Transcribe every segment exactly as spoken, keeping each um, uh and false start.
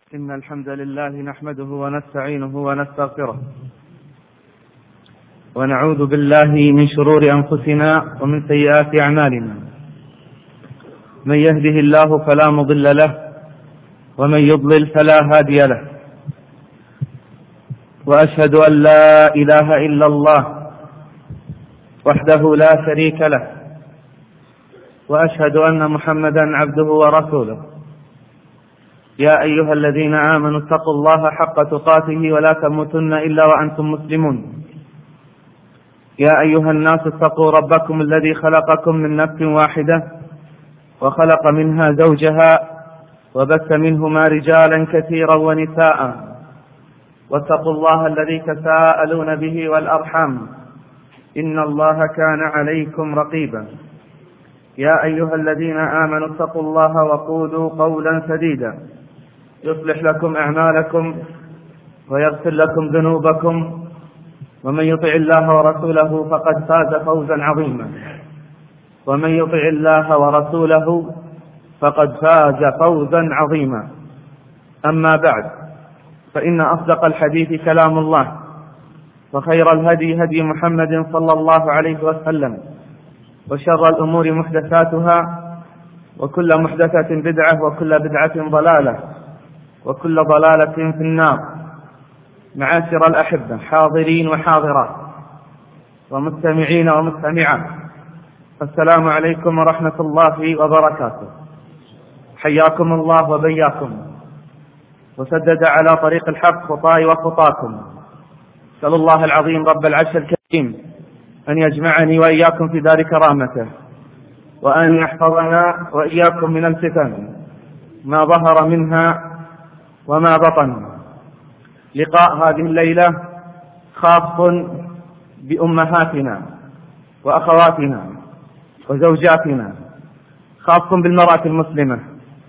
إن الحمد لله نحمده ونستعينه ونستغفره ونعوذ بالله من شرور أنفسنا ومن سيئات أعمالنا. من يهده الله فلا مضل له ومن يضلل فلا هادي له، وأشهد أن لا إله إلا الله وحده لا شريك له، وأشهد أن محمدا عبده ورسوله. يا أيها الذين آمنوا اتقوا الله حق تقاته ولا تموتن إلا وأنتم مسلمون. يا أيها الناس اتقوا ربكم الذي خلقكم من نفس واحدة وخلق منها زوجها وبث منهما رجالا كثيرا ونساء، واتقوا الله الذي تساءلون به والأرحام إن الله كان عليكم رقيبا. يا أيها الذين آمنوا اتقوا الله وقولوا قولا سديدا يصلح لكم أعمالكم ويغفر لكم ذنوبكم، ومن يطع الله ورسوله فقد فاز فوزا عظيما. ومن يطع الله ورسوله فقد فاز فوزا عظيما. أما بعد، فإن أصدق الحديث كلام الله، وخير الهدي هدي محمد صلى الله عليه وسلم، وشر الأمور محدثاتها، وكل محدثة بدعة، وكل بدعة ضلالة، وكل ضلالة في النار. معاشر الأحبة، حاضرين وحاضرات ومستمعين ومستمعات، السلام عليكم ورحمة الله وبركاته. حياكم الله وبياكم، وسدد على طريق الحق خطاي وخطاكم. أسأل الله العظيم رب العرش الكريم أن يجمعني وإياكم في دار كرامته، وأن يحفظنا وإياكم من الفتن ما ظهر منها وما بطن. لقاء هذه الليلة خاص بأمهاتنا وأخواتنا وزوجاتنا، خاص بالمرأة المسلمة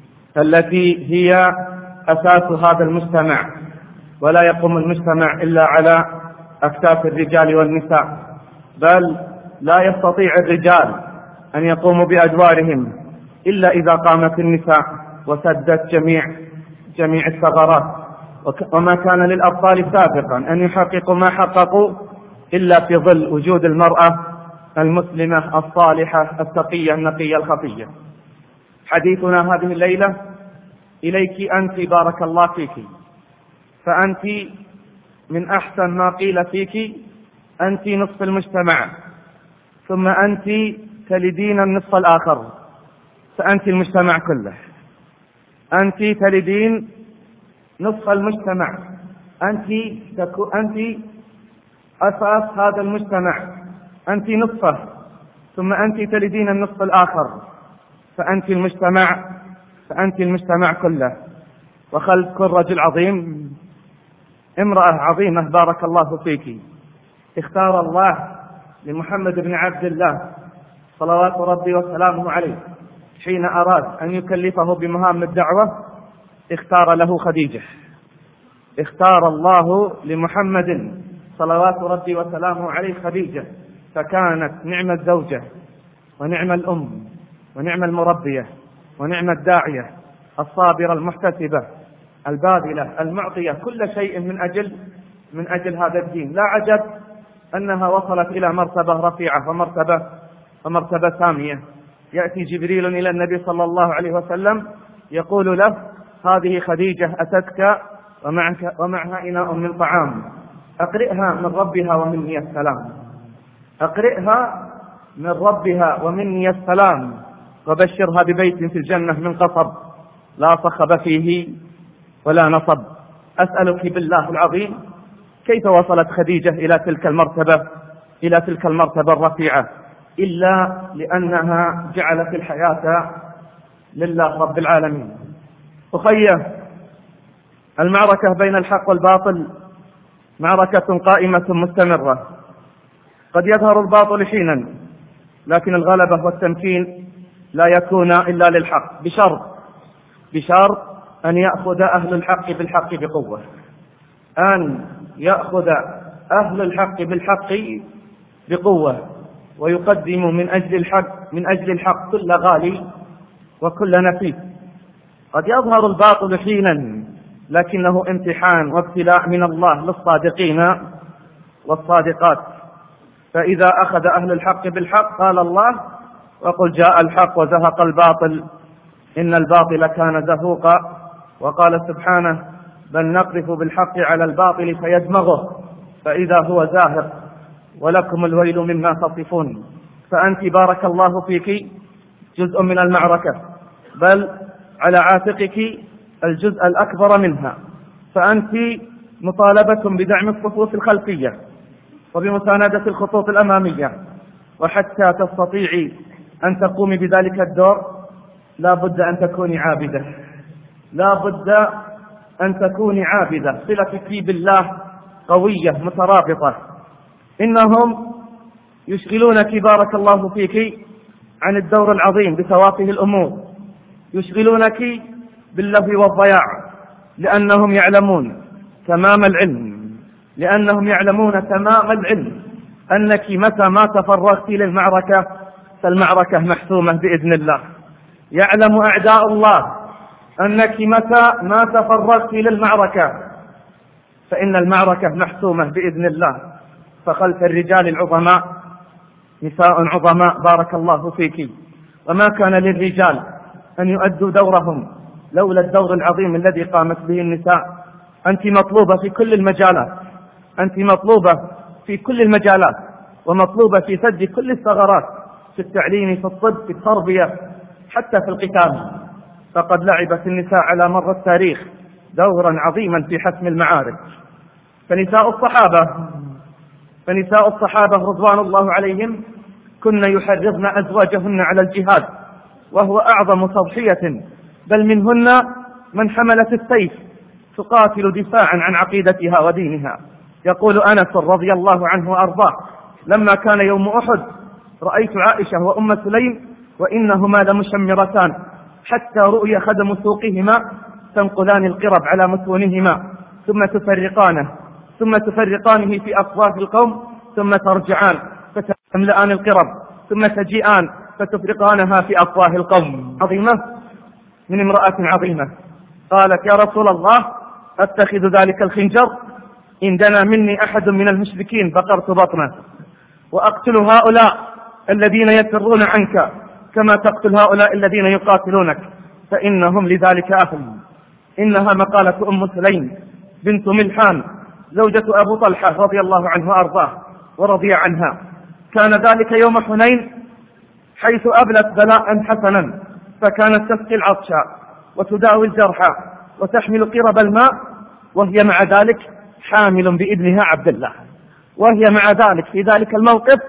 التي هي أساس هذا المجتمع، ولا يقوم المجتمع إلا على أكتاف الرجال والنساء، بل لا يستطيع الرجال أن يقوموا بأدوارهم إلا إذا قامت النساء وسدت جميع جميع الثغرات. وما كان للأبطال سابقا أن يحققوا ما حققوا إلا في ظل وجود المرأة المسلمة الصالحة التقية النقية الخفية. حديثنا هذه الليلة إليك أنت، بارك الله فيك، فأنت من أحسن ما قيل فيك، أنت نصف المجتمع، ثم أنت تلدين النصف الآخر، فأنت المجتمع كله. أنت تلدين نصف المجتمع، أنت تكو أنت أساس هذا المجتمع، أنت نصفه، ثم أنت تلدين النصف الآخر، فأنت المجتمع فأنت المجتمع كله. وخلف كل رجل عظيم امرأة عظيمة، بارك الله فيك. اختار الله لمحمد بن عبد الله صلوات ربي وسلامه عليه حين أراد أن يكلفه بمهام الدعوة، اختار له خديجة. اختار الله لمحمد صلوات ربي وسلامه عليه خديجة، فكانت نعم الزوجة ونعم الأم ونعم المربية ونعم الداعية، الصابرة المحتسبة الباذلة المعطية، كل شيء من أجل من أجل هذا الدين. لا عجب أنها وصلت إلى مرتبة رفيعة ومرتبة ومرتبة سامية. يأتي جبريل إلى النبي صلى الله عليه وسلم يقول له: هذه خديجة أتتك ومعك ومعها إناء من طعام، أقرئها من ربها ومني السلام، أقرئها من ربها ومني السلام، وبشرها ببيت في الجنة من قصب لا صخب فيه ولا نصب. أسألك بالله العظيم، كيف وصلت خديجة إلى تلك المرتبة إلى تلك المرتبة الرفيعة إلا لأنها جعلت الحياة لله رب العالمين. أخيه، المعركة بين الحق والباطل معركة قائمة مستمرة. قد يظهر الباطل حينا، لكن الغلبة والتمكين لا يكون إلا للحق، بشرط بشرط أن يأخذ أهل الحق بالحق بقوة، أن يأخذ أهل الحق بالحق بقوة، ويقدم من أجل الحق من أجل الحق كل غالي وكل نفيس. قد يظهر الباطل حينا لكنه امتحان وابتلاء من الله للصادقين والصادقات. فإذا أخذ أهل الحق بالحق قال الله: وقل جاء الحق وزهق الباطل إن الباطل كان زهوقا. وقال سبحانه: بل نقذف بالحق على الباطل فيدمغه فإذا هو زاهق ولكم الويل مما تصفون. فأنت بارك الله فيك جزء من المعركة، بل على عاتقك الجزء الأكبر منها، فأنت مطالبة بدعم الصفوف الخلفية وبمساندة الخطوط الأمامية. وحتى تستطيعي أن تقومي بذلك الدور لا بد أن تكوني عابدة، لا بد أن تكوني عابدة، صلتك بالله قوية مترابطة. إنهم يشغلونك بارك الله فيك عن الدور العظيم بتوافه الأمور، يشغلونك باللهو والضياع، لأنهم يعلمون تمام العلم لأنهم يعلمون تمام العلم أنك متى ما تفرغت للمعركة فالمعركة محسومة بإذن الله. يعلم أعداء الله أنك متى ما تفرغت للمعركة فإن المعركة محسومة بإذن الله. فخلف الرجال العظماء نساء عظماء بارك الله فيك، وما كان للرجال أن يؤدوا دورهم لولا الدور العظيم الذي قامت به النساء. أنت مطلوبة في كل المجالات، أنت مطلوبة في كل المجالات، ومطلوبة في سد كل الثغرات، في التعليم، في الطب، في التربية، حتى في القتال. فقد لعبت النساء على مر التاريخ دورا عظيما في حسم المعارك. فنساء الصحابة فنساء الصحابة رضوان الله عليهم كن يحرضن أزواجهن على الجهاد، وهو أعظم تضحية، بل منهن من حملت السيف تقاتل دفاعا عن عقيدتها ودينها. يقول أنس رضي الله عنه وأرضاه: لما كان يوم أحد رأيت عائشة وأم سليم وإنهما لمشمرتان حتى رؤي خدم سوقهما تنقلان القرب على متونهما ثم تفرقانه ثم تفرقانه في أصواف القوم ثم ترجعان فتملأان القرب ثم تجيئان فتفرقانها في أصواه القوم. عظيمة من امرأة عظيمة. قالت: يا رسول الله، أتخذ ذلك الخنجر إن دنا مني أحد من المشركين بقرت بطنه، وأقتل هؤلاء الذين يفرون عنك كما تقتل هؤلاء الذين يقاتلونك، فإنهم لذلك أهل. إنها مقالة أم سليم بنت ملحان زوجة أبو طلحة رضي الله عنه وأرضاه ورضي عنها. كان ذلك يوم حنين، حيث أبلت بلاء حسنا، فكانت تسقي العطشى وتداوي الجرحى وتحمل قرب الماء، وهي مع ذلك حامل بابنها عبد الله، وهي مع ذلك في ذلك الموقف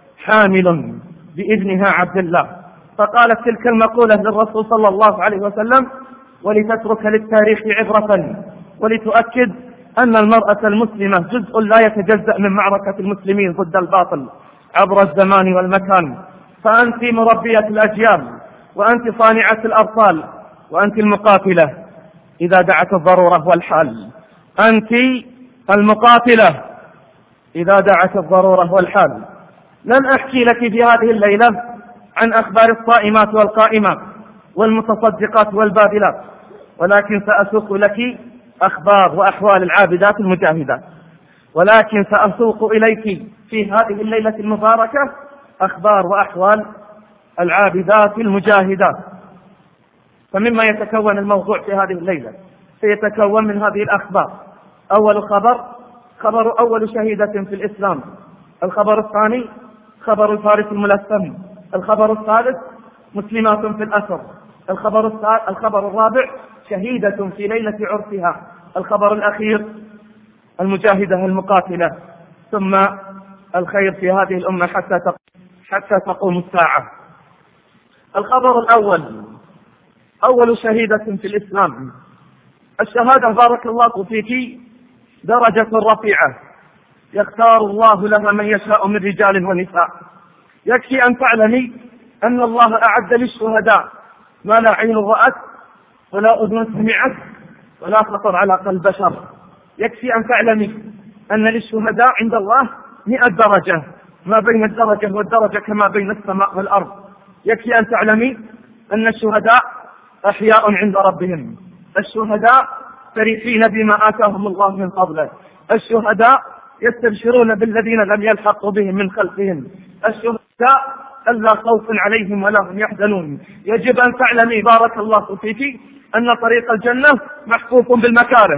حامل بابنها عبد الله. فقالت تلك المقولة للرسول صلى الله عليه وسلم ولتترك للتاريخ عبرة، ولتؤكد أن المرأة المسلمة جزء لا يتجزأ من معركة المسلمين ضد الباطل عبر الزمان والمكان. فأنت مربية الأجيال، وأنت صانعة الأبطال، وأنت المقاتلة إذا دعت الضرورة والحال. أنت المقاتلة إذا دعت الضرورة والحال. لن أحكي لك في هذه الليلة عن أخبار الصائمات والقائمات والمتصدقات والباذلات، ولكن سأسوق لك أخبار وأحوال العابدات المجاهدات، ولكن سأسوق إليك في هذه الليلة المباركة أخبار وأحوال العابدات المجاهدات. فمما يتكون الموضوع في هذه الليلة سيتكون من هذه الأخبار. أول خبر خبر أول شهيدة في الإسلام، الخبر الثاني خبر الفارس الملثم، الخبر الثالث مسلمات في الأسر، الخبر الخبر الرابع شهيدة في ليلة عرسها، الخبر الأخير المجاهدة المقاتلة. ثم الخير في هذه الأمة حتى حتى تقوم الساعة. الخبر الأول أول شهيدة في الإسلام. الشهادة بارك الله فيك درجة رفيعة يختار الله لها من يشاء من رجال ونساء. يكفي أن تعلمي أن الله أعد للشهداء ما لا عين رأت ولا أذن سمعت ولا خطر على قلب بشر. يكفي أن تعلمي أن للشهداء عند الله مئة درجة، ما بين الدرجة والدرجة كما بين السماء والأرض. يكفي أن تعلمي أن الشهداء أحياء عند ربهم. الشهداء فرحين بما آتاهم الله من فضله. الشهداء يستبشرون بالذين لم يلحقوا بهم من خلفهم. الشهداء ألا خوف عليهم ولا هم يحزنون. يجب أن تعلمي بارك الله فيك أن طريق الجنة محفوف بالمكاره.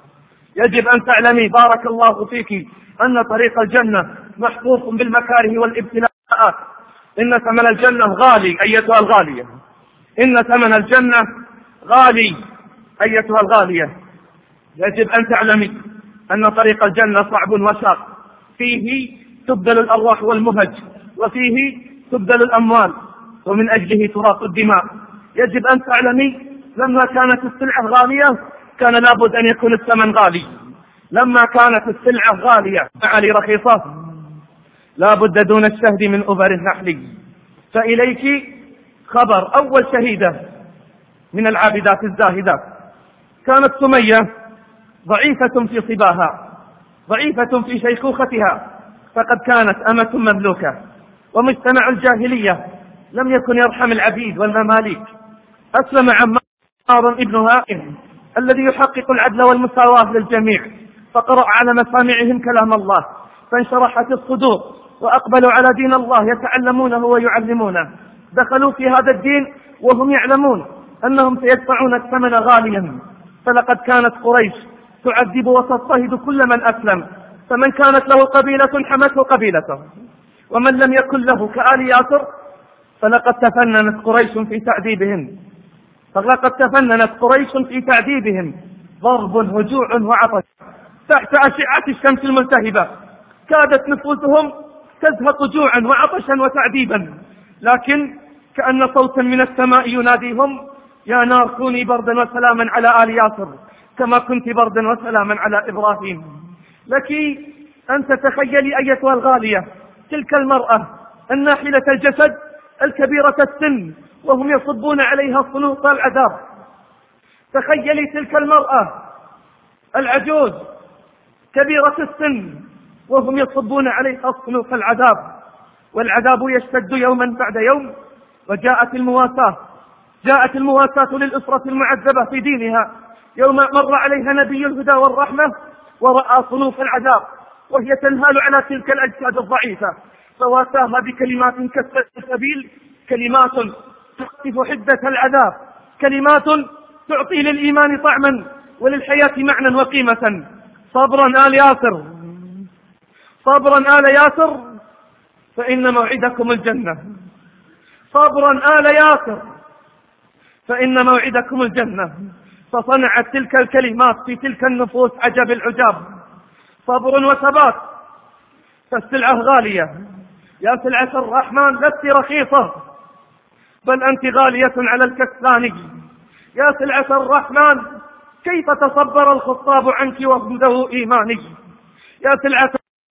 يجب أن تعلمي بارك الله فيك أن طريق الجنة محفوف بالمكاره والابتلاءات. إن ثمن الجنة غالي أيتها الغالية، إن ثمن الجنة غالي أيتها الغالية. يجب أن تعلمي أن طريق الجنة صعب وشاق، فيه تبذل الأرواح والمهج، وفيه تبذل الأموال، ومن أجله تراق الدماء. يجب أن تعلمي لما كانت السلعة غالية كان لابد أن يكون الثمن غالي. لما كانت السلعة غالية معالي رخيصة لابد دون الشهد من أبر النحل. فإليك خبر أول شهيدة من العابدات الزاهدات. كانت سمية ضعيفة في صباها، ضعيفة في شيخوختها، فقد كانت أمة مملوكة، ومجتمع الجاهلية لم يكن يرحم العبيد والمماليك. أسلم عمار ابنها الذي يحقق العدل والمساواة للجميع، فقرأ على مسامعهم كلام الله فانشرحت الصدور، وأقبلوا على دين الله يتعلمونه ويعلمونه. دخلوا في هذا الدين وهم يعلمون أنهم سيدفعون الثمن غاليا. فلقد كانت قريش تعذب وتضطهد كل من أسلم، فمن كانت له قبيلة حمته قبيلته، ومن لم يكن له كآل ياسر فلقد تفننت قريش في تعذيبهم فلقد تفننت قريش في تعذيبهم ضرب هجوع وعطش تحت أشعة الشمس الملتهبة. كادت نفوسهم تزهق جوعا وعطشا وتعذيبا، لكن كأن صوتا من السماء يناديهم: يا نار كوني بردا وسلاما على آل ياسر كما كنت بردا وسلاما على إبراهيم. لك أن تتخيلي أيتها الغالية تلك المرأة الناحلة الجسد الكبيرة السن وهم يصبون عليها صنوط العذاب. تخيلي تلك المرأة العجوز كبيرة السن وهم يصبون عليها صنوط العذاب، والعذاب يشتد يوما بعد يوم. وجاءت المواساة جاءت المواساة للأسرة المعذبة في دينها يوم مر عليها نبي الهدى والرحمة ورأى صنوف العذاب وهي تنهال على تلك الأجساد الضعيفة، فواساها بكلمات كالسبيل، كلمات تخفف حدة العذاب، كلمات تعطي للإيمان طعما وللحياة معنى وقيمة. صبرا آل ياسر، صبرا آل ياسر فإن موعدكم الجنة، صبرا آل ياسر فإن موعدكم الجنة. فصنعت تلك الكلمات في تلك النفوس عجب العجاب. صبر وثبات، فالسلعة غالية. يا سلعة الرحمن لست رخيصة بل أنت غالية على الكسلان. يا سلعة الرحمن كيف تصبر الخطاب عنك وعنده إيماني. يا سلعة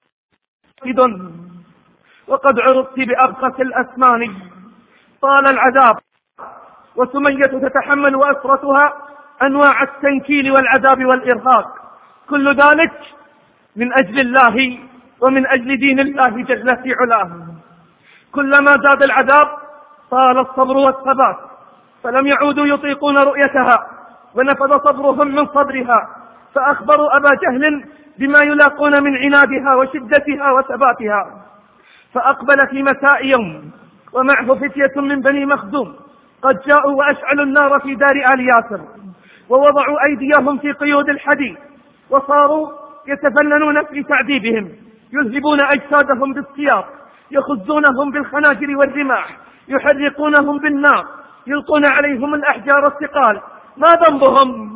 إذن وقد عرضت بأبخس الأثمان. طال العذاب وسمية تتحمل وأسرتها أنواع التنكيل والعذاب والإرهاق، كل ذلك من أجل الله ومن أجل دين الله جل في علاه. كلما زاد العذاب طال الصبر والثبات، فلم يعودوا يطيقون رؤيتها ونفذ صبرهم من صبرها، فأخبروا أبا جهل بما يلاقون من عنادها وشدتها وثباتها. فأقبل في مساء يوم ومعه فتية من بني مخزوم قد جاءوا وأشعلوا النار في دار آل ياسر ووضعوا أيديهم في قيود الحديد وصاروا يتفننون في تعذيبهم، يذهبون أجسادهم بالسياط، يخزونهم بالخناجر والرماح، يحرقونهم بالنار، يلقون عليهم الأحجار الثقال. ما ذنبهم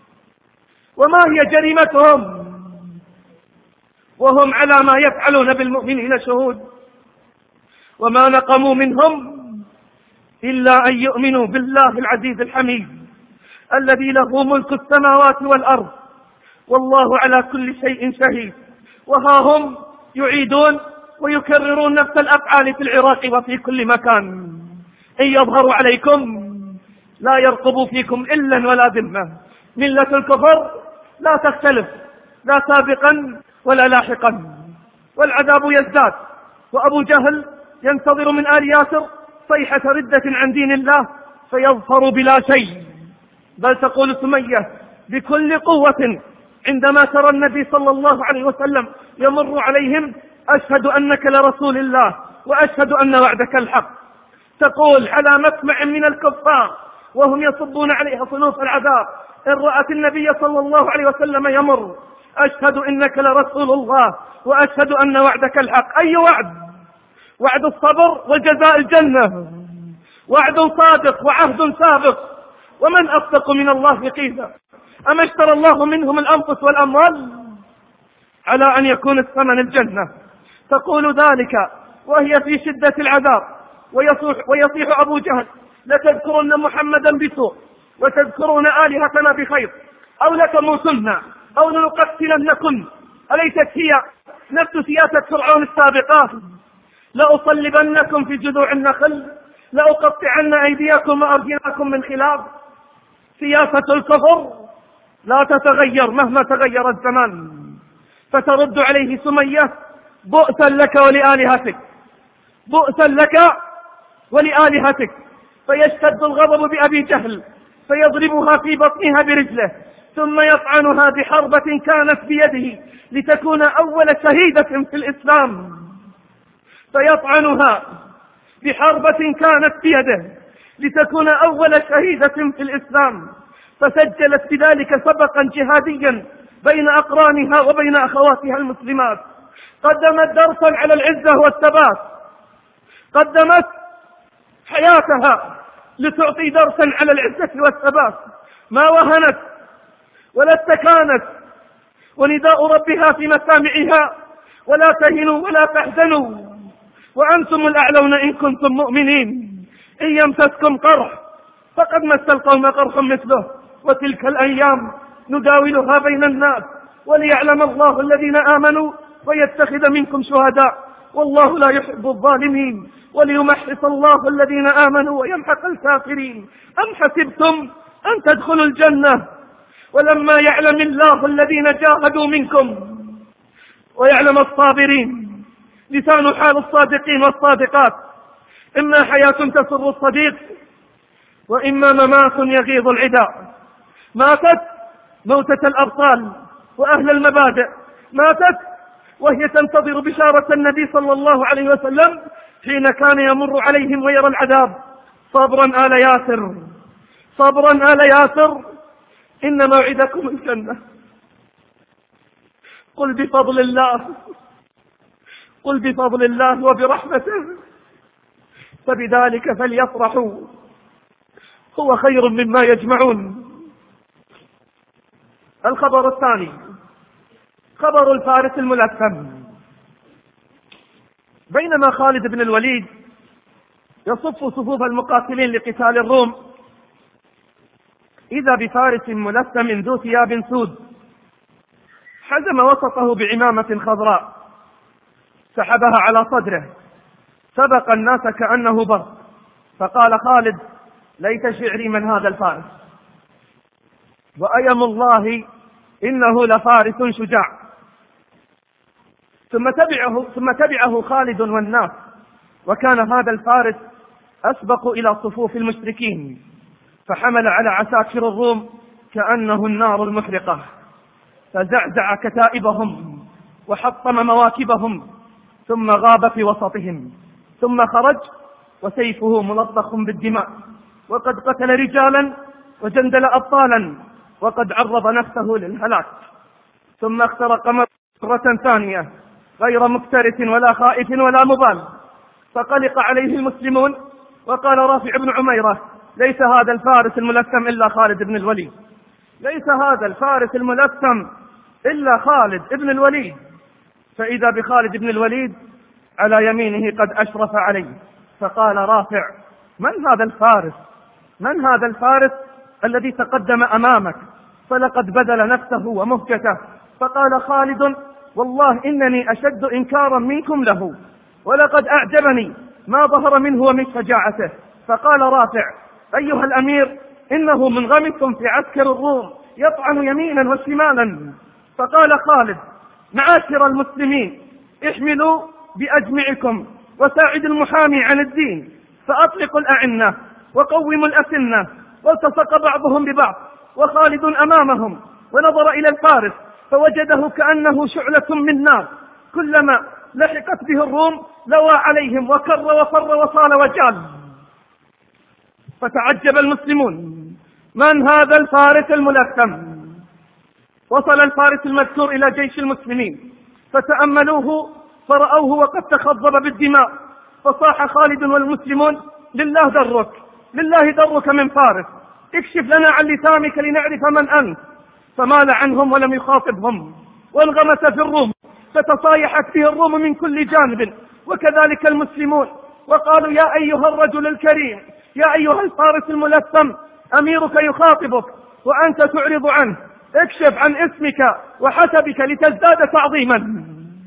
وما هي جريمتهم وهم على ما يفعلون بالمؤمنين شهود؟ وما نقموا منهم إلا أن يؤمنوا بالله العزيز الحميد الذي له ملك السماوات والأرض والله على كل شيء شهيد. وها هم يعيدون ويكررون نفس الأفعال في العراق وفي كل مكان. إن يظهروا عليكم لا يرقبوا فيكم إلا ولا ذمة. ملة الكفر لا تختلف لا سابقا ولا لاحقا، والعذاب يزداد. وأبو جهل ينتظر من آل ياسر صيحة ردة عن دين الله فيظفر بلا شيء. بل تقول سمية: بكل قوة عندما ترى النبي صلى الله عليه وسلم يمر عليهم: أشهد أنك لرسول الله وأشهد أن وعدك الحق. تقول على مسمع من الكفار وهم يصبون عليها صنوف العذاب: إن رأت النبي صلى الله عليه وسلم يمر: أشهد إنك لرسول الله وأشهد أن وعدك الحق. أي وعد؟ وعد الصبر والجزاء الجنة، وعد صادق وعهد سابق. ومن أصدق من الله قيلا؟ أما اشترى الله منهم الأنفس والأموال على أن يكون الثمن الجنة. تقول ذلك وهي في شدة العذاب، ويصيح, ويصيح أبو جهل: لتذكرن محمدا بسوء وتذكرون آلهتنا بخير، أو لتموتن أو لنقتلنكم. أليست هي نفس سياسة فرعون السابقة؟ لأصلبنكم في جذوع النخل، لأقطعن أيديكم وأرجلكم من خلاف. سياسة الكفر لا تتغير مهما تغير الزمان. فترد عليه سمية: بؤسا لك ولآلهتك، بؤسا لك ولآلهتك. فيشتد الغضب بأبي جهل فيضربها في بطنها برجله، ثم يطعنها بحربة كانت بيده لتكون أول شهيدة في الإسلام. فيطعنها بحربة كانت بيده لتكون أول شهيدة في الإسلام. فسجلت بذلك سبقا جهاديا بين أقرانها وبين أخواتها المسلمات. قدمت درسا على العزة والثبات، قدمت حياتها لتعطي درسا على العزة والثبات. ما وهنت ولا استكانت، ونداء ربها في مسامعها: ولا تهنوا ولا تحزنوا وأنتم الأعلون إن كنتم مؤمنين. إن يمسسكم قرح فقد مس القوم قرح مثله، وتلك الأيام نداولها بين الناس، وليعلم الله الذين آمنوا ويتخذ منكم شهداء، والله لا يحب الظالمين، وليمحص الله الذين آمنوا ويمحق الكافرين. أم حسبتم أن تدخلوا الجنة ولما يعلم الله الذين جاهدوا منكم ويعلم الصابرين؟ لسان حال الصادقين والصادقات: إما حياة تسر الصديق وإما ممات يغيظ العداء. ماتت موتة الأبطال وأهل المبادئ، ماتت وهي تنتظر بشارة النبي صلى الله عليه وسلم حين كان يمر عليهم ويرى العذاب: صبرا آل ياسر، صبرا آل ياسر، إن موعدكم الجنة. قل بفضل الله، قل بفضل الله وبرحمته فبذلك فليفرحوا هو خير مما يجمعون. الخبر الثاني خبر الفارس الملثم. بينما خالد بن الوليد يصف صفوف المقاتلين لقتال الروم، إذا بفارس ملثم ذو ثياب سود حزم وسطه بعمامة خضراء، سحبها على صدره، سبق الناس كأنه برق، فقال خالد: ليت شعري من هذا الفارس، وأيم الله إنه لفارس شجاع. ثم تبعه, ثم تبعه خالد والناس، وكان هذا الفارس أسبق إلى صفوف المشركين، فحمل على عساكر الروم كأنه النار المحرقة، فزعزع كتائبهم وحطم مواكبهم، ثم غاب في وسطهم، ثم خرج وسيفه ملطخ بالدماء، وقد قتل رجالا وجندل أبطالا، وقد عرض نفسه للهلاك. ثم اخترق مرة ثانية غير مكترث ولا خائف ولا مبال، فقلق عليه المسلمون، وقال رافع بن عميرة: ليس هذا الفارس الملثم إلا خالد بن الوليد، ليس هذا الفارس الملثم إلا خالد بن الوليد. فإذا بخالد بن الوليد على يمينه قد أشرف عليه، فقال رافع: من هذا الفارس؟ من هذا الفارس الذي تقدم أمامك؟ فلقد بذل نفسه ومهجته. فقال خالد: والله إنني أشد إنكارا منكم له، ولقد أعجبني ما ظهر منه ومن شجاعته. فقال رافع: أيها الأمير، إنه منغمس في عسكر الروم يطعن يمينا وشمالا. فقال خالد: معاشر المسلمين، احملوا بأجمعكم وساعدوا المحامي عن الدين، فأطلقوا الأعنة وقوموا الأسنة، والتصق بعضهم ببعض، وخالد أمامهم، ونظر إلى الفارس فوجده كأنه شعلة من نار، كلما لحقت به الروم لوى عليهم وكر وفر وصال وجال. فتعجب المسلمون: من هذا الفارس الملثم؟ وصل الفارس المذكور إلى جيش المسلمين فتأملوه فرأوه وقد تخضب بالدماء، فصاح خالد والمسلمون: لله درك، لله درك من فارس، اكشف لنا عن لسانك لنعرف من أنت. فمال عنهم ولم يخاطبهم، وانغمس في الروم فتصايحت به الروم من كل جانب، وكذلك المسلمون، وقالوا: يا أيها الرجل الكريم، يا أيها الفارس الملثم، أميرك يخاطبك وأنت تعرض عنه، اكشف عن اسمك وحسبك لتزداد تعظيما.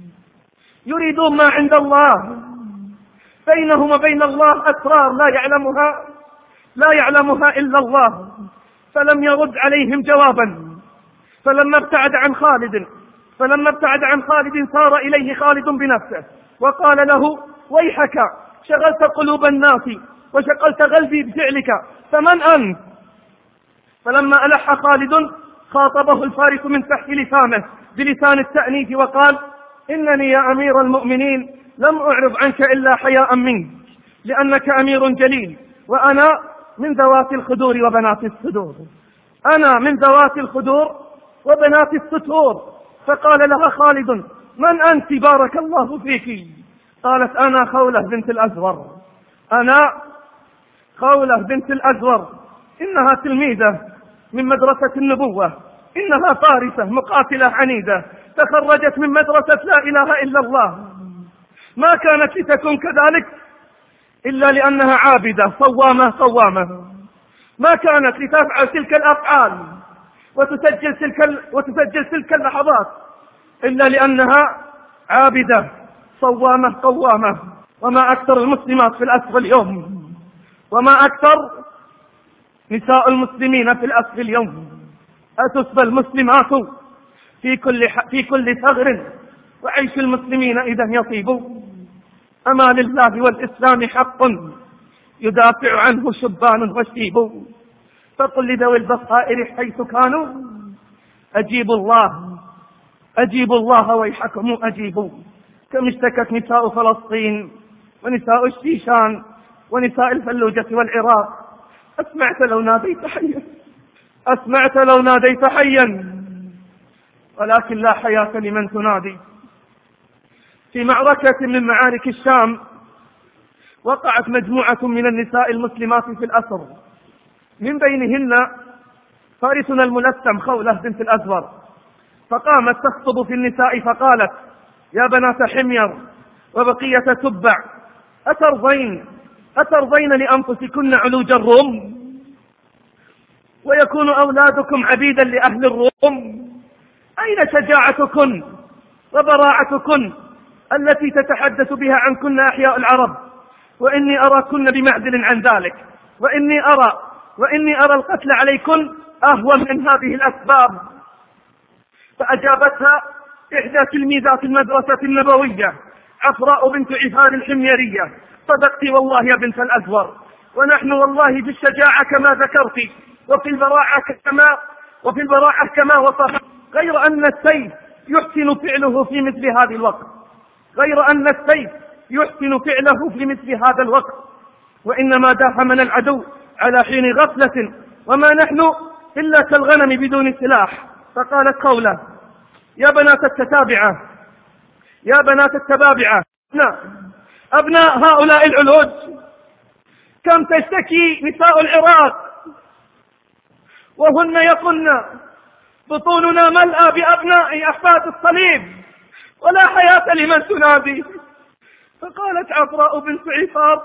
يريدون ما عند الله، بينهم وبين الله أسرار لا يعلمها لا يعلمها إلا الله. فلم يرد عليهم جوابا. فلما ابتعد عن خالد فلما ابتعد عن خالد سار إليه خالد بنفسه وقال له: ويحك، شغلت قلوب الناس وشغلت قلبي بفعلك، فمن أنت؟ فلما ألح خالد خاطبه الفارس من تحت لسانه بلسان التأنيث وقال: إنني يا أمير المؤمنين لم أعرض عنك إلا حياء منك، لأنك أمير جليل، وأنا من ذوات الخدور وبنات الصدور أنا من ذوات الخدور وبنات الستور. فقال لها خالد: من أنت بارك الله فيك؟ قالت: أنا خولة بنت الأزور أنا خولة بنت الأزور إنها تلميذة من مدرسة النبوة، إنها فارسة مقاتلة عنيدة، تخرجت من مدرسة لا إله إلا الله. ما كانت لتكن كذلك إلا لأنها عابدة صوامة قوامة، ما كانت لتفعل تلك الأفعال وتسجل تلك وتسجل تلك اللحظات إلا لأنها عابدة صوامة قوامة. وما أكثر المسلمات في الأسر اليوم، وما أكثر نساء المسلمين في الأسر اليوم. أتسبى المسلمات في كل في كل ثغر، وعيش المسلمين إذا يطيب. أما لله والإسلام حق يدافع عنه شبان وشيب، فقل لذوي البصائر حيث كانوا: أجيبوا الله أجيبوا الله ويحكم أجيبوا. كم اشتكت نساء فلسطين ونساء الشيشان ونساء الفلوجة والعراق: أسمعت لو ناديت حيا أسمعت لو ناديت حيا ولكن لا حياة لمن تنادي. في معركة من معارك الشام وقعت مجموعة من النساء المسلمات في الأسر، من بينهن فارسنا الملثم خولة بنت الأزور، فقامت تخطب في النساء فقالت: يا بنات حمير وبقية تبع، أترضين أترضين لأنفسكن علوج الروم ويكون أولادكم عبيدا لأهل الروم؟ أين شجاعتكن وبراعتكن التي تتحدث بها عنكن أحياء العرب؟ وإني أراكن بمعدل عن ذلك، وإني أرى وإني أرى القتل عليكن أهون من هذه الأسباب. فأجابتها إحدى تلميذات المدرسة النبوية عفراء بنت عفار الحميرية: صدقت والله يا بنت الأزور، ونحن والله في الشجاعة كما ذكرت، وفي البراعة كما وفي البراعة كما وصف، غير أن السيف يحسن فعله في مثل هذه الوقت غير أن السيف يحسن فعله في مثل هذا الوقت وإنما داهمنا العدو على حين غفلة، وما نحن إلا كالغنم بدون سلاح. فقالت قوله: يا بنات التتابعة يا بنات التبابعة أبناء هؤلاء العلوج، كم تشتكي نساء العراق وهن يقولن: بطوننا ملأى بأبناء أحفاد الصليب ولا حياة لمن تنادي. فقالت عفراء بنت عفار: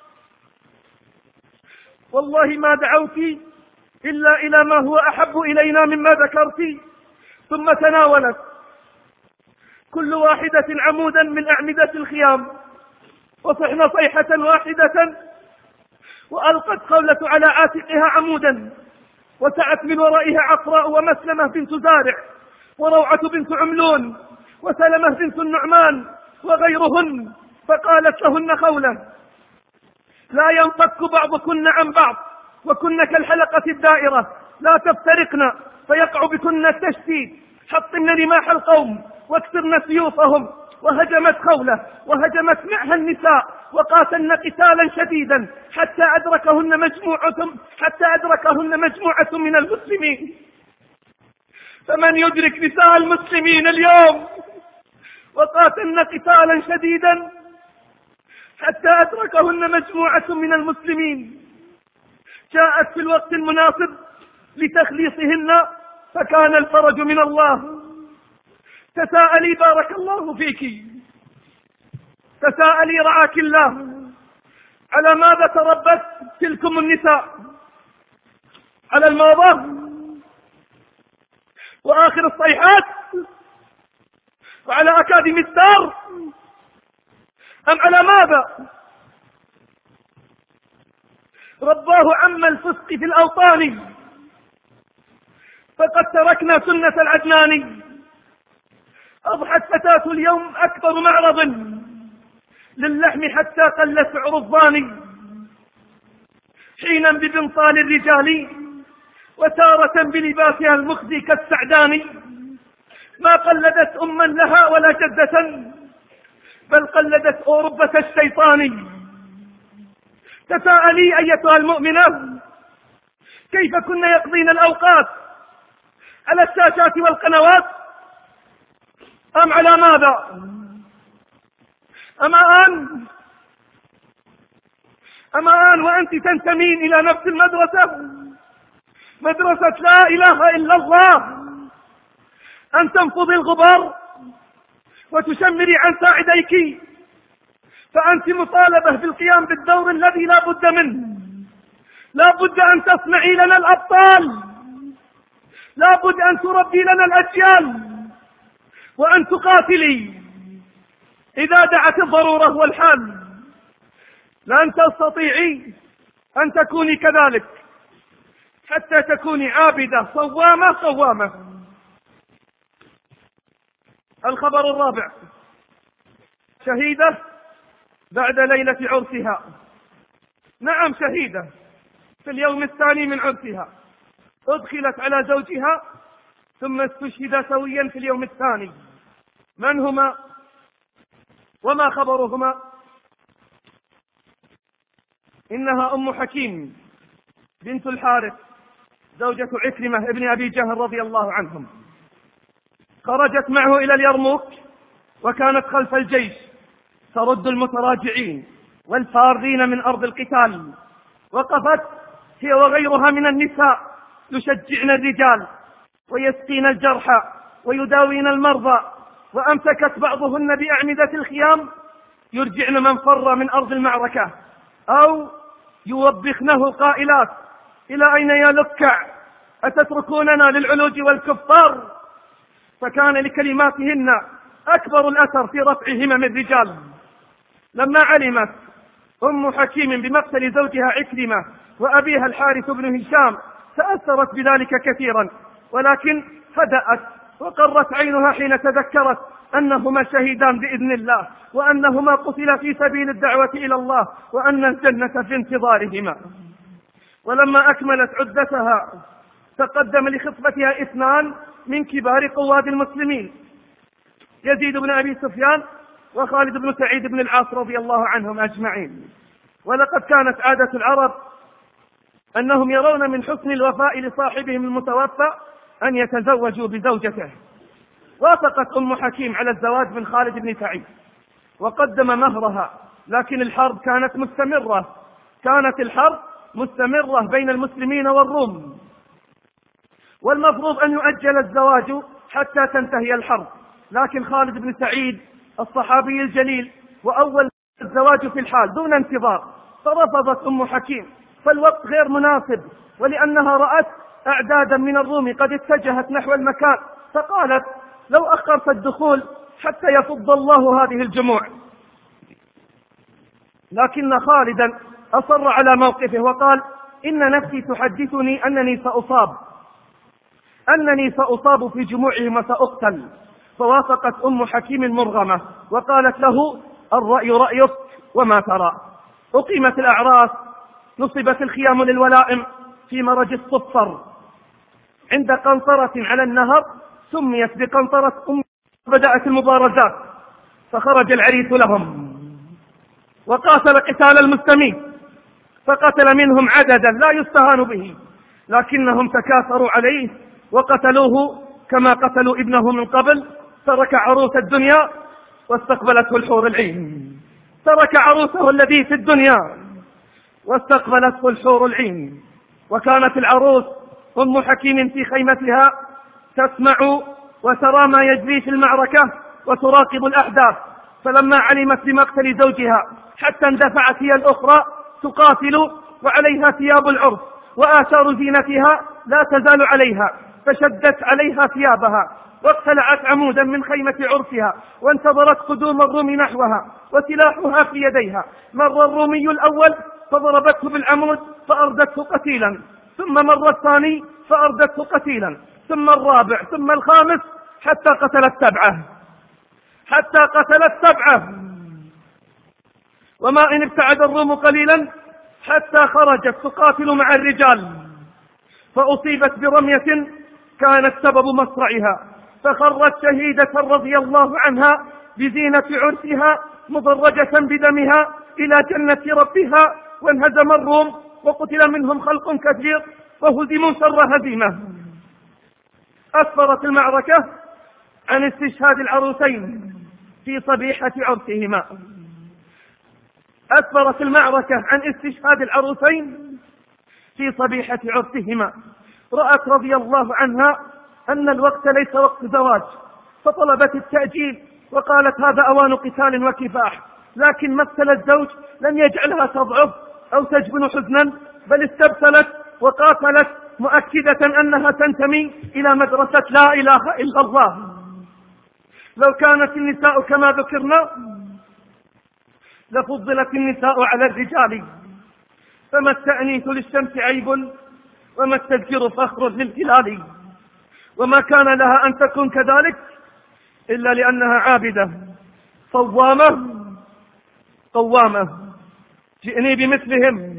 والله ما دعوت إلا إلى ما هو أحب إلينا مما ذكرت. ثم تناولت كل واحدة عمودا من أعمدة الخيام، وصحنا صيحة واحدة، وألقت خولة على عاتقها عمودا، وسعت من ورائها عفراء ومسلمة بنت زارع وروعة بنت عملون وسلمة بنت النعمان وغيرهن، فقالت لهن خولة: لا ينفك بعضكن عن بعض، وكن كالحلقة الدائرة لا تفترقن فيقع بكن التشتيت، حطمن رماح القوم واكسرن سيوفهم. وهجمت خولة وهجمت معها النساء وقاتلن قتالا شديدا حتى أدركهن مجموعة حتى أدركهن مجموعة من المسلمين. فمن يدرك نساء المسلمين اليوم وقاتلن قتالا شديدا حتى أدركهن مجموعة من المسلمين، جاءت في الوقت المناسب لتخليصهن فكان الفرج من الله. تساءلي بارك الله فيك، تساءلي رعاك الله، على ماذا تربت تلكم النساء؟ على الموضة وآخر الصيحات وعلى أكاديمي ستار، أم على ماذا؟ رباه عم الفسق في الأوطان فقد تركنا سنة العدنان. أضحت فتاة اليوم أكبر معرض للحم حتى قل سعر الضاني، حينا ببنطال الرجال وتارة بلباسها المخزي كالسعدان. ما قلدت أما لها ولا جدة بل قلدت أوروبة الشيطان. تساءلي أيتها المؤمنة كيف كنا يقضين الأوقات؟ على الشاشات والقنوات أم على ماذا؟ أما آن أما آن وأنت تنتمين إلى نفس المدرسة، مدرسة لا إله إلا الله، أن تنفضي الغبار وتشمري عن ساعديك، فأنت مطالبة بالقيام بالدور الذي لا بد منه. لا بد أن تصنعي لنا الأبطال، لا بد أن تربي لنا الأجيال، وأن تقاتلي إذا دعت الضرورة والحال. لن تستطيعي أن تكوني كذلك حتى تكوني عابدة صوامة صوامة. الخبر الرابع: شهيدة بعد ليلة عرسها. نعم، شهيدة في اليوم الثاني من عرسها، أدخلت على زوجها ثم استشهدا سويا في اليوم الثاني. من هما وما خبرهما؟ إنها أم حكيم بنت الحارث زوجة عكرمة ابن أبي جهل رضي الله عنهم. خرجت معه إلى اليرموك وكانت خلف الجيش ترد المتراجعين والفارين من أرض القتال. وقفت هي وغيرها من النساء يشجعن الرجال ويسقين الجرحى ويداوين المرضى، وأمسكت بعضهن بأعمدة الخيام يرجعن من فر من أرض المعركة، أو يوبخنه قائلات: إلى أين يا لكع؟ أتتركوننا للعلوج والكفار؟ فكان لكلماتهن أكبر الأثر في رفع همم الرجال. لما علمت أم حكيم بمقتل زوجها عكرمة وأبيها الحارث بن هشام تأثرت بذلك كثيرا، ولكن هدأت وقرت عينها حين تذكرت أنهما شهيدان بإذن الله، وأنهما قتلا في سبيل الدعوة إلى الله، وأن الجنة في انتظارهما. ولما أكملت عدتها تقدم لخطبتها اثنان من كبار قواد المسلمين: يزيد بن أبي سفيان وخالد بن سعيد بن العاص رضي الله عنهم أجمعين. ولقد كانت عادة العرب أنهم يرون من حسن الوفاء لصاحبهم المتوفى أن يتزوجوا بزوجته. وافقت أم حكيم على الزواج من خالد بن سعيد وقدم مهرها، لكن الحرب كانت مستمرة كانت الحرب مستمرة بين المسلمين والروم، والمفروض أن يؤجل الزواج حتى تنتهي الحرب. لكن خالد بن سعيد الصحابي الجليل وأول الزواج في الحال دون انتظار، فرفضت أم حكيم، فالوقت غير مناسب، ولأنها رأت أعدادا من الروم قد اتجهت نحو المكان، فقالت: لو أخرت الدخول حتى يفض الله هذه الجموع. لكن خالدا أصر على موقفه وقال: إن نفسي تحدثني أنني سأصاب أنني سأصاب في جموعهم وسأقتل. فوافقت أم حكيم المرغمة وقالت له: الرأي رأيك وما ترى. أقيمت الأعراس، نصبت الخيام للولائم في مرج الصفر، عند قنطرة على النهر سميت بقنطرة أم. بدأت المبارزات فخرج العريس لهم وقاتل قتال المسلمين فقتل منهم عددا لا يستهان به، لكنهم تكاثروا عليه وقتلوه كما قتلوا ابنه من قبل. ترك عروس الدنيا واستقبلته الحور العين، ترك عروسه الذي في الدنيا واستقبلته الحور العين. وكانت العروس أم حكيم في خيمتها تسمع وترى ما يجري في المعركة وتراقب الأحداث، فلما علمت بمقتل زوجها حتى اندفعت هي الأخرى تقاتل وعليها ثياب العرس وآثار زينتها لا تزال عليها، فشدت عليها ثيابها واقتلعت عمودا من خيمة عرسها وانتظرت قدوم الروم نحوها وسلاحها في يديها. مر الرومي الأول فضربته بالعمود فأردته قتيلا، ثم مر الثاني فأردته قتيلا، ثم الرابع، ثم الخامس، حتى قتلت سبعة حتى قتلت سبعة وما إن ابتعد الروم قليلا حتى خرجت تقاتل مع الرجال، فأصيبت برمية كانت سبب مصرعها، فخرت شهيدة رضي الله عنها بزينة عرسها مضرجة بدمها إلى جنة ربها. وانهزم الروم وقتل منهم خلق كثير فهزموا شر هزيمة. أسفرت المعركة عن استشهاد العروسين في صبيحة عرسهما أسفرت المعركة عن استشهاد العروسين في صبيحة عرسهما. رأت رضي الله عنها أن الوقت ليس وقت زواج فطلبت التأجيل وقالت هذا أوان قتال وكفاح، لكن مثل الزوج لم يجعلها تضعف أو تجبن حزنا، بل استبسلت وقاتلت مؤكدة أنها تنتمي إلى مدرسة لا إله إلا الله. لو كانت النساء كما ذكرنا لفضلت النساء على الرجال، فما التأنيث للشمس عيب وما التذكير فخر للهلال، وما كان لها أن تكون كذلك إلا لأنها عابدة صوامة قوامة. جئني بمثلهم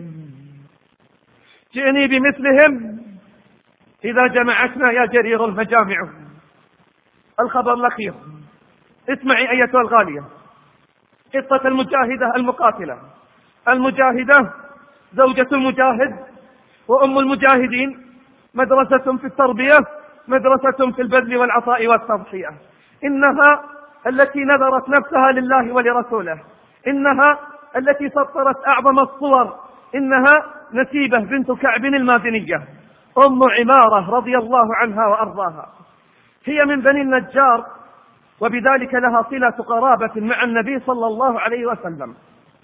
جئني بمثلهم إذا جمعتنا يا جرير المجامع. الخبر الأخير، اسمعي أيتها الغالية قصة المجاهدة المقاتلة. المجاهدة زوجة المجاهد وأم المجاهدين، مدرسة في التربية، مدرسة في البذل والعطاء والتضحية. إنها التي نذرت نفسها لله ولرسوله، إنها التي سطرت أعظم الصور، إنها نسيبة بنت كعب المازنية أم عمارة رضي الله عنها وأرضاها. هي من بني النجار وبذلك لها صلة قرابة مع النبي صلى الله عليه وسلم،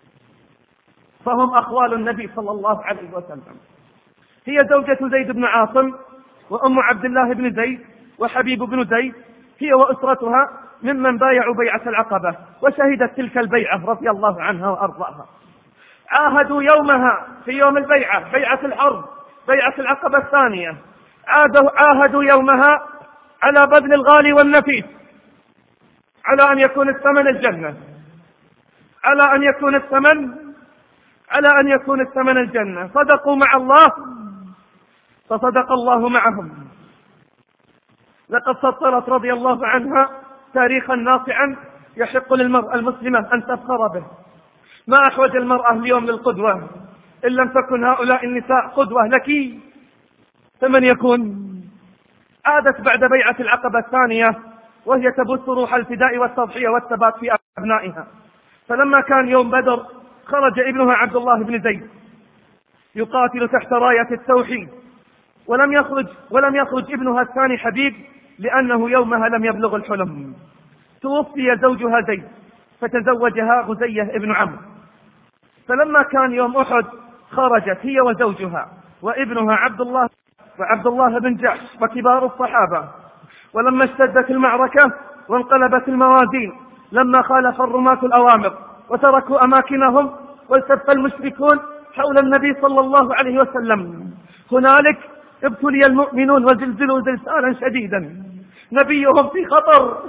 فهم أخوال النبي صلى الله عليه وسلم. هي زوجة زيد بن عاصم وأم عبد الله بن زيد وحبيب بن زيد، هي وأسرتها ممن بايعوا بيعة العقبة وشهدت تلك البيعة رضي الله عنها وأرضاها. عاهدوا يومها في يوم البيعة، بيعة الحرب، بيعة العقبة الثانية، عاهدوا يومها على بذل الغالي والنفيس، على أن يكون الثمن الجنة، على أن يكون الثمن على أن يكون الثمن الجنة. صدقوا مع الله فصدق الله معهم. لقد سطرت رضي الله عنها تاريخا ناصعا يحق للمرأة المسلمة أن تفخر به. ما أحوج المرأة اليوم للقدوة، إن لم تكن هؤلاء النساء قدوة لك فمن يكون؟ عادت بعد بيعة العقبة الثانية وهي تبث روح الفداء والتضحية والثبات في أبنائها. فلما كان يوم بدر خرج ابنها عبد الله بن زيد يقاتل تحت راية التوحيد، ولم يخرج ولم يخرج ابنها الثاني حبيب لأنه يومها لم يبلغ الحلم. توفي زوجها زيد فتزوجها غزية ابن عمرو. فلما كان يوم أحد خرجت هي وزوجها وابنها عبد الله وعبد الله بن جحش وكبار الصحابة. ولما اشتدت المعركة وانقلبت الموازين، لما خالف الرماة الأوامر وتركوا أماكنهم والتف المشركون حول النبي صلى الله عليه وسلم، هنالك ابتلي المؤمنون وزلزلوا زلزالا شديدا. نبيهم في خطر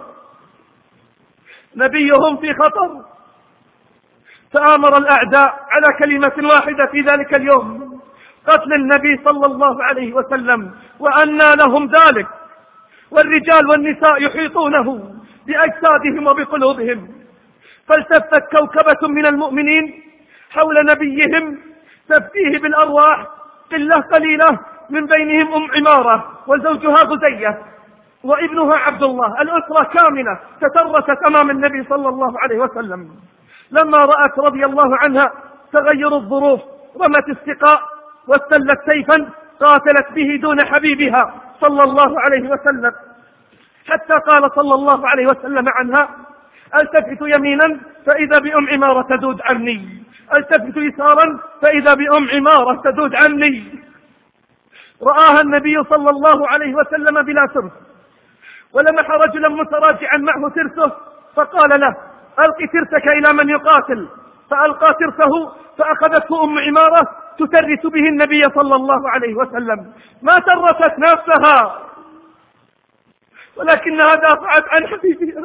نبيهم في خطر تآمر الأعداء على كلمة واحدة في ذلك اليوم، قتل النبي صلى الله عليه وسلم، وأنى لهم ذلك، والرجال والنساء يحيطونه بأجسادهم وبقلوبهم. فالتفت كوكبة من المؤمنين حول نبيهم تفتيه بالأرواح، قلة قليلة من بينهم أم عمارة وزوجها غزية وابنها عبد الله، الأسرة كاملة تترست أمام النبي صلى الله عليه وسلم. لما رأت رضي الله عنها تغير الظروف رمت السقاء واستلت سيفا قاتلت به دون حبيبها صلى الله عليه وسلم، حتى قال صلى الله عليه وسلم عنها: التفت يمينا فإذا بأم عمارة تدود عني، التفت يسارا فإذا بأم عمارة تدود عني. رآها النبي صلى الله عليه وسلم بلا ترس، ولمح رجلا متراجعا معه ترسه فقال له: ألق ترسك إلى من يقاتل. فألقى ترسه فأخذته أم عمارة تترس به النبي صلى الله عليه وسلم. ما ترست نفسها ولكنها دافعت عن حبيبها،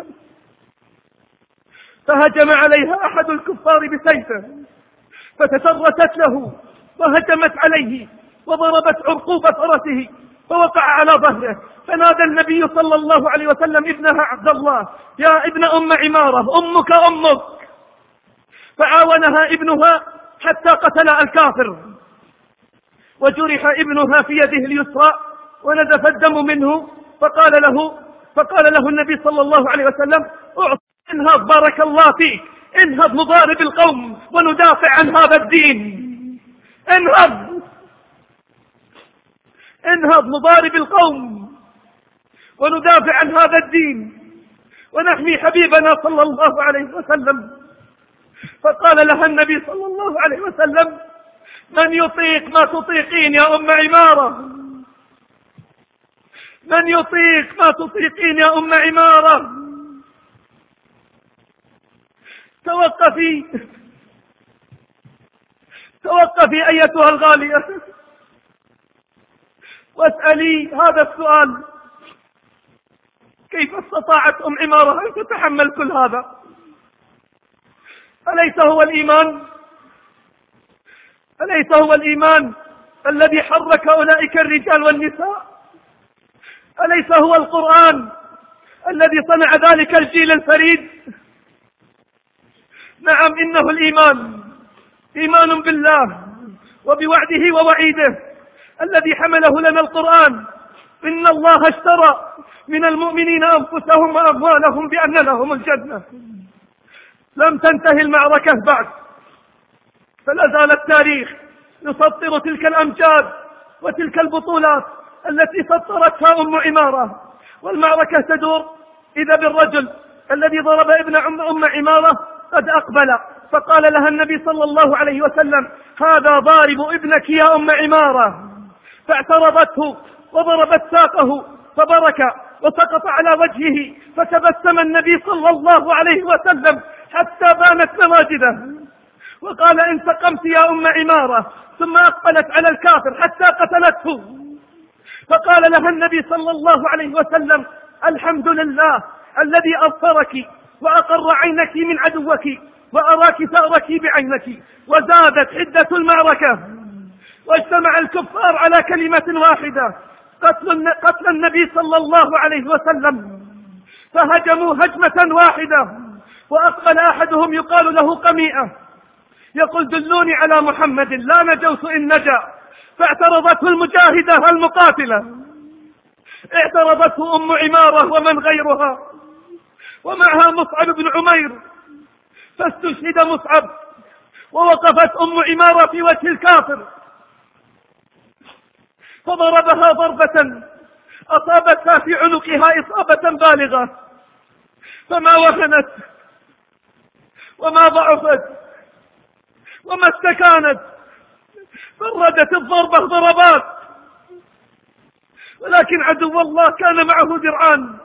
فهجم عليها أحد الكفار بسيفه فتترست له وهجمت عليه وضربت عرقوب فرسه فوقع على ظهره. فنادى النبي صلى الله عليه وسلم ابنها عبد الله: يا ابن أم عمارة، أمك أمك. فعاونها ابنها حتى قتل الكافر، وجرح ابنها في يده اليسرى ونزف الدم منه. فقال له فقال له النبي صلى الله عليه وسلم: انهض بارك الله فيك، انهض نضارب القوم وندافع عن هذا الدين، انهض انهض نضارب القوم وندافع عن هذا الدين ونحمي حبيبنا صلى الله عليه وسلم. فقال لها النبي صلى الله عليه وسلم: من يطيق ما تطيقين يا أم عمارة، من يطيق ما تطيقين يا أم عمارة. توقفي توقفي أيتها الغالية واسألي هذا السؤال: كيف استطاعت أم عمارة أن تتحمل كل هذا؟ أليس هو الإيمان؟ أليس هو الإيمان الذي حرك أولئك الرجال والنساء؟ أليس هو القرآن الذي صنع ذلك الجيل الفريد؟ نعم، إنه الإيمان، إيمان بالله وبوعده ووعيده الذي حمله لنا القرآن: إن الله اشترى من المؤمنين أنفسهم وأموالهم بأن لهم الجنة. لم تنتهي المعركة بعد، فلا زال التاريخ يسطر تلك الأمجاد وتلك البطولات التي سطرتها أم عمارة. والمعركة تدور إذا بالرجل الذي ضرب ابن أم عمارة قد أقبل، فقال لها النبي صلى الله عليه وسلم: هذا ضارب ابنك يا أم عمارة. فاعترضته وضربت ساقه فبرك وسقط على وجهه، فتبسم النبي صلى الله عليه وسلم حتى بانت نواجذه وقال: انتقمت يا أم عمارة. ثم أقبلت على الكافر حتى قتلته، فقال لها النبي صلى الله عليه وسلم: الحمد لله الذي أبصرك وأقر عينك من عدوك وأراك ثأرك بعينك. وزادت حدة المعركة واجتمع الكفار على كلمة واحدة: قتل, قتل النبي صلى الله عليه وسلم. فهجموا هجمة واحدة، وأقبل أحدهم يقال له قميئة يقول: دلوني على محمد لا نجوت إن نجا. فاعترضته المجاهدة المقاتلة، اعترضته أم عمارة ومن غيرها، ومعها مصعب بن عمير، فاستشهد مصعب، ووقفت أم عمارة في وجه الكافر فضربها ضربة أصابتها في عنقها إصابة بالغة، فما وهنت وما ضعفت وما استكانت، فردت الضربة ضربات. ولكن عدو الله كان معه درعان.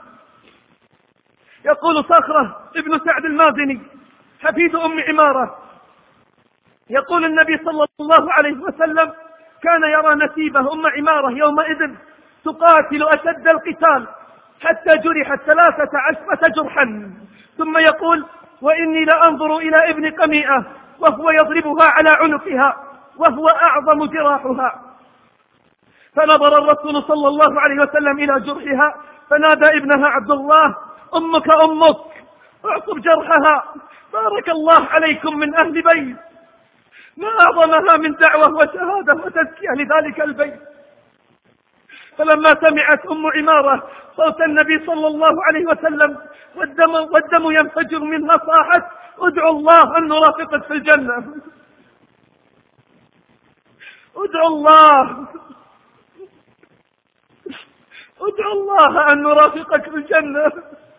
يقول صخرة ابن سعد المازني حفيد أم عمارة، يقول النبي صلى الله عليه وسلم: كان يرى نسيبه أم عمارة يومئذ تقاتل أشد القتال حتى جرحت ثلاثة عشرة جرحا، ثم يقول: وإني لأنظر إلى ابن قميئة وهو يضربها على عنقها وهو أعظم جراحها. فنظر الرسول صلى الله عليه وسلم إلى جرحها فنادى ابنها عبد الله: أمك أمك، اعصب جرحها، بارك الله عليكم من أهل بيت. ما أعظمها من دعوة وشهادة وتزكية لذلك البيت. فلما سمعت أم عمارة صوت النبي صلى الله عليه وسلم والدم, والدم ينفجر منها صاحت: ادعو الله أن نرافقك في الجنة، ادعو الله ادعو الله أن نرافقك في الجنة.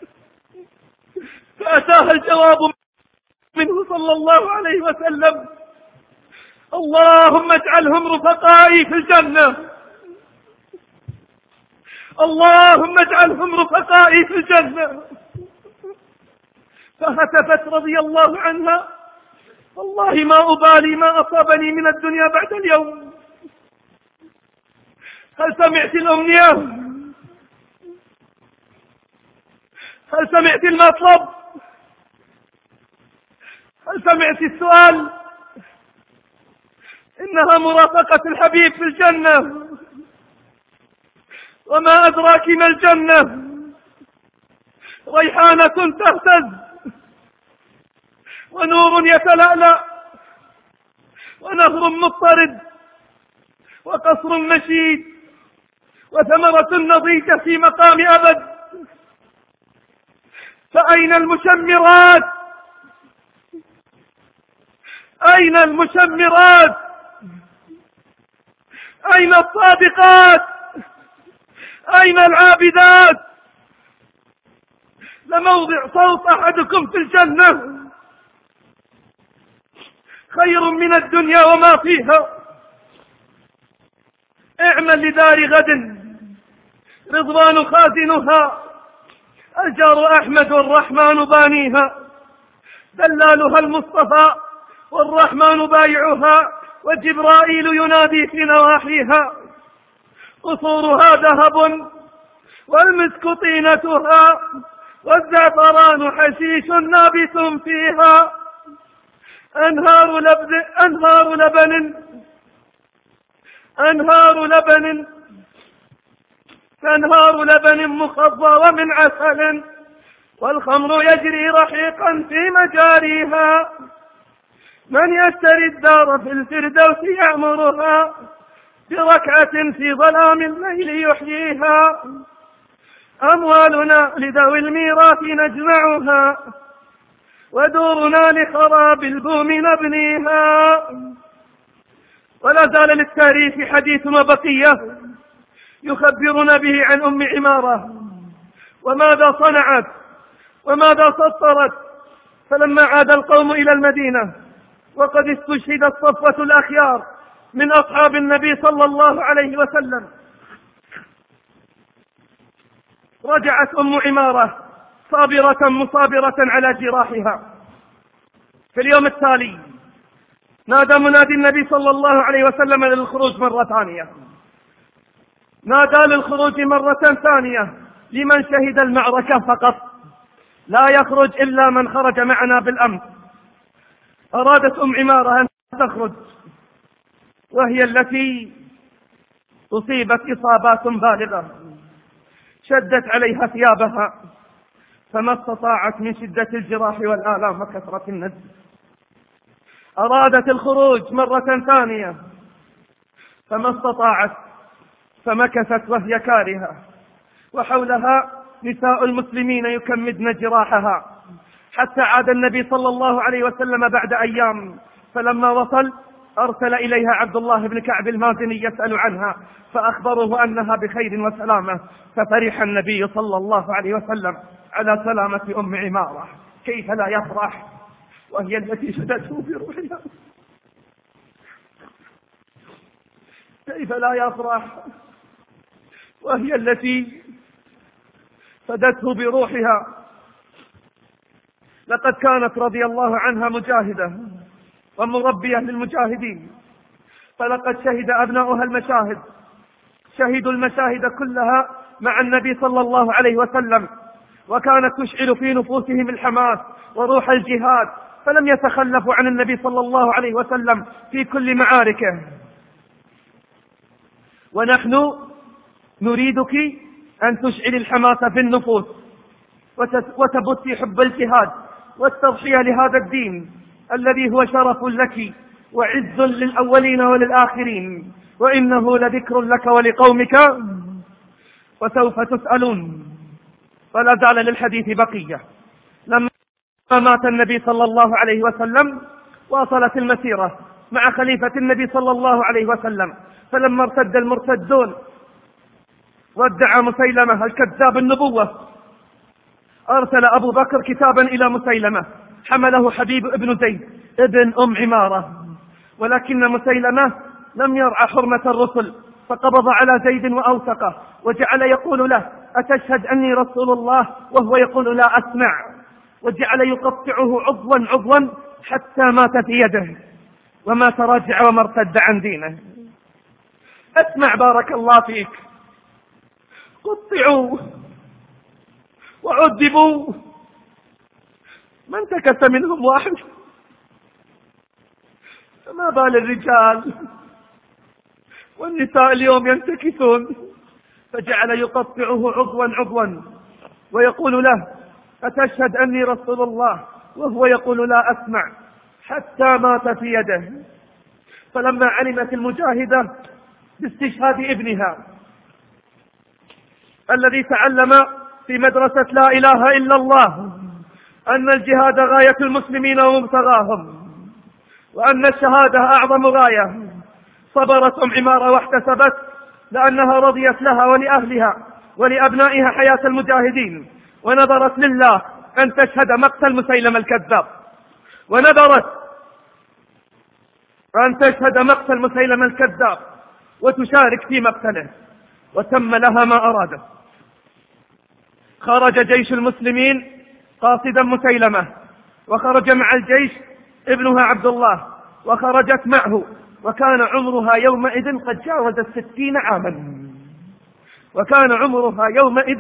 فأتاها الجواب منه صلى الله عليه وسلم: اللهم اجعلهم رفقائي في الجنة، اللهم اجعلهم رفقائي في الجنة. فهتفت رضي الله عنها: والله ما أبالي ما أصابني من الدنيا بعد اليوم. هل سمعت الأمنية؟ هل سمعت المطلب؟ هل سمعت السؤال؟ إنها مرافقة الحبيب في الجنة. وما أدراك ما الجنة؟ ريحانة تهتز، ونور يتلألأ، ونهر مضطرد، وقصر مشيد، وثمرة نضيجة في مقام أبد. فأين المشمرات؟ أين المشمرات؟ أين الصادقات؟ أين العابدات؟ لموضع صوت أحدكم في الجنة خير من الدنيا وما فيها. اعمل لدار غد رضوان خازنها، الجار أحمد والرحمن بانيها، دلالها المصطفى والرحمن بايعها، وجبرائيل ينادي في نواحيها. قصورها ذهب والمسك طينتها، والزعفران حشيش نابت فيها. أنهار لبن أنهار لبن أنهار لبن أنهار لبن مخضى ومن عسل، والخمر يجري رحيقا في مجاريها. من يشتري الدار في الفردوس يعمرها، بركعة في ظلام الليل يحييها. أموالنا لذوي الميراث نجمعها، ودورنا لخراب البوم نبنيها. ولا زال للتاريخ حديث وبقية يخبرنا به عن أم عمارة، وماذا صنعت وماذا سطرت. فلما عاد القوم إلى المدينة وقد استشهدت صفوة الأخيار من أصحاب النبي صلى الله عليه وسلم، رجعت أم عمارة صابرة مصابرة على جراحها. في اليوم التالي نادى منادي النبي صلى الله عليه وسلم للخروج مرة ثانية، نادى للخروج مرة ثانية لمن شهد المعركة فقط، لا يخرج إلا من خرج معنا بالأمس. أرادت أم عمارة أن تخرج، وهي التي أصيبت إصابات بالغة، شدت عليها ثيابها فما استطاعت من شدة الجراح والآلام وكثرة النزف. أرادت الخروج مرة ثانية فما استطاعت، فمكثت وهي كارهة، وحولها نساء المسلمين يكمدن جراحها، حتى عاد النبي صلى الله عليه وسلم بعد أيام. فلما وصل أرسل إليها عبد الله بن كعب المازني يسأل عنها، فأخبره أنها بخير وسلامة. ففرح النبي صلى الله عليه وسلم على سلامة أم عمارة. كيف لا يفرح وهي التي فدته بروحها؟ كيف لا يفرح وهي التي فدته بروحها؟ لقد كانت رضي الله عنها مجاهدة ومربية للمجاهدين، فلقد شهد أبناؤها المشاهد، شهدوا المشاهد كلها مع النبي صلى الله عليه وسلم، وكانت تشعل في نفوسهم الحماس وروح الجهاد فلم يتخلفوا عن النبي صلى الله عليه وسلم في كل معاركه. ونحن نريدك أن تشعل الحماس في النفوس وتبثي حب الجهاد والتضحية لهذا الدين الذي هو شرف لك وعز للأولين وللآخرين، وإنه لذكر لك ولقومك وسوف تسألون. فلا زال للحديث بقية. لما مات النبي صلى الله عليه وسلم واصلت المسيرة مع خليفة النبي صلى الله عليه وسلم، فلما ارتد المرتدون وادعى مسيلمة الكذاب النبوة أرسل أبو بكر كتابا إلى مسيلمة حمله حبيب ابن زيد ابن أم عمارة، ولكن مسيلمة لم يرعى حرمة الرسل فقبض على زيد وأوثقه وجعل يقول له أتشهد أني رسول الله؟ وهو يقول لا أسمع، وجعل يقطعه عضوا عضوا حتى مات في يده وما تراجع وما ارتد عن دينه. اسمع بارك الله فيك، قطعوا وعذبوا، ما انتكس منهم واحد، فما بال الرجال والنساء اليوم ينتكسون. فجعل يقطعه عضوا عضوا ويقول له أتشهد أني رسول الله؟ وهو يقول لا أسمع، حتى مات في يده. فلما علمت المجاهدة باستشهاد ابنها الذي تعلم في مدرسة لا إله إلا الله أن الجهاد غاية المسلمين ومبتغاهم، وأن الشهادة أعظم غاية، صبرت أم عمارة واحتسبت لأنها رضيت لها ولأهلها ولأبنائها حياة المجاهدين، ونذرت لله أن تشهد مقتل مسيلمة الكذاب، ونذرت أن تشهد مقتل مسيلمة الكذاب وتشارك في مقتله، وتم لها ما أرادت. خرج جيش المسلمين قاصدا مسيلمة، وخرج مع الجيش ابنها عبد الله، وخرجت معه، وكان عمرها يومئذ قد جاوز الستين عاما، وكان عمرها يومئذ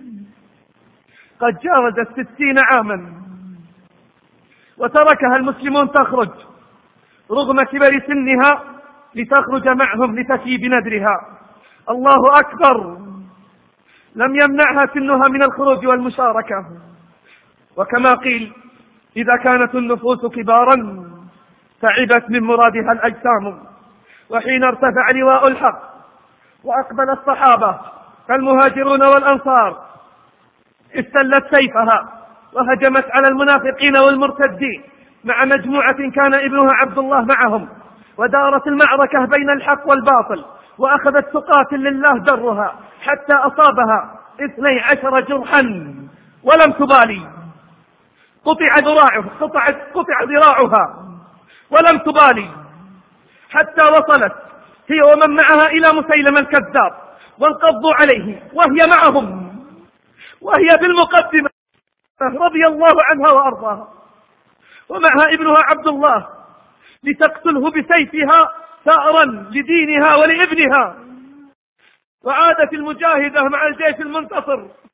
قد جاوز الستين عاما. وتركها المسلمون تخرج رغم كبر سنها لتخرج معهم لتفي بنذرها. الله أكبر، لم يمنعها سنها من الخروج والمشاركة. وكما قيل إذا كانت النفوس كبارا تعبت من مرادها الأجسام. وحين ارتفع لواء الحق وأقبل الصحابة المهاجرون والأنصار استلت سيفها وهجمت على المنافقين والمرتدين مع مجموعة كان ابنها عبد الله معهم، ودارت المعركة بين الحق والباطل، وأخذت تقاتل لله درها حتى أصابها اثني عشر جرحا ولم تبالي. قطع ذراعها قطع, قطع ذراعها ولم تبالي، حتى وصلت هي ومن معها إلى مسيلمة الكذاب وانقضوا عليه وهي معهم، وهي بالمقدمة رضي الله عنها وأرضاها، ومعها ابنها عبد الله لتقتله بسيفها ثأرا لدينها ولابنها. وعادت المجاهدة مع الجيش المنتصر